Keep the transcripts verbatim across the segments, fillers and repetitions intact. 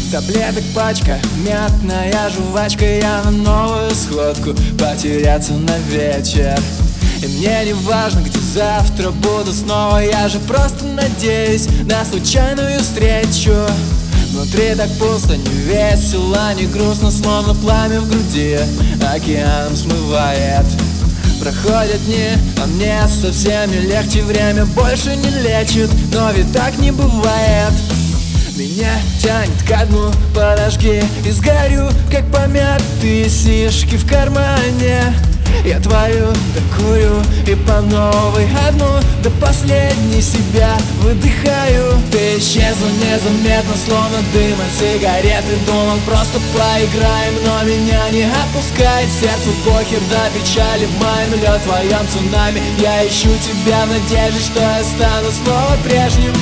Таблеток пачка, мятная жвачка. Я на новую сходку, потеряться на вечер. И мне не важно, где завтра буду снова. Я же просто надеюсь на случайную встречу. Внутри так пусто, не весело, не грустно, словно пламя в груди океаном смывает. Проходят дни, а мне совсем не легче. Время больше не лечит, но ведь так не бывает. Меня тянет ко дну, подожги и сгорю, как помятые сишки в кармане. Я твою докурю и по новой одну до последней себя выдыхаю. Ты исчезла незаметно, словно дым от сигареты. Думал, просто поиграем, но меня не отпускает. Сердцу похер до печали, в моем лед, твоем цунами. Я ищу тебя в надежде, что я стану снова прежним.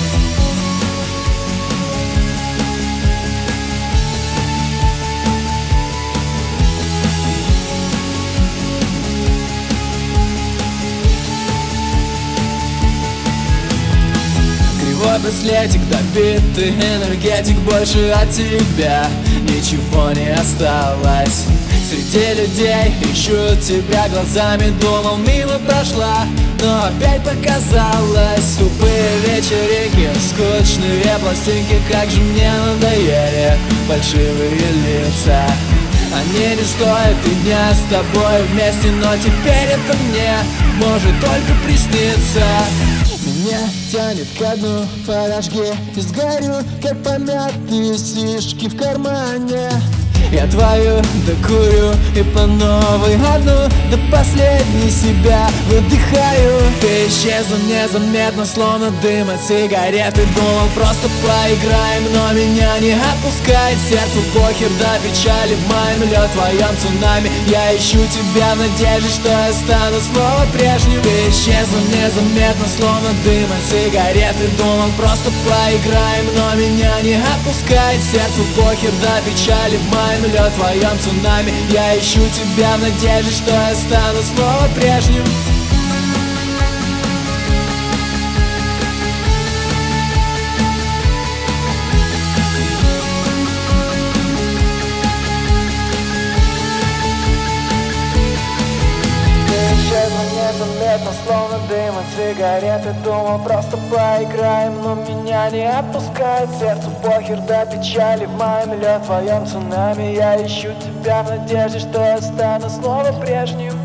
Кривой браслетик, добитый энергетик. Больше от тебя ничего не осталось. Среди людей ищу тебя глазами. Думал, мимо прошла, но опять показалось. Тупые вечеринки, скучные пластинки. Как же мне надоели фальшивые лица. Они не стоят и дня с тобой вместе, но теперь это мне может только присниться. Меня тянет ко дну, подожги и сгорю, как помятые сишки в кармане. Я твою докурю и по новой одну до последней себя выдыхаю. Ты исчезла незаметно, словно дым от сигареты. Думал, просто поиграем, но меня не отпускает. Сердцу похер до печали, в моем лед, твоем цунами. Я ищу тебя в надежде, что я стану снова прежним. Ты исчезла незаметно, словно дым от сигареты. Думал, просто поиграем, но меня не отпускает. Сердцу похер до печали, в моем лед, твоем цунами. Я ищу тебя в надежде, что я стану снова прежним. Незаметно, словно дым от сигареты. Думал, просто поиграем, но меня не отпускает. Сердцу похер до печали, в моем лед, твоем цунами. Я ищу тебя в надежде, что я стану снова прежним.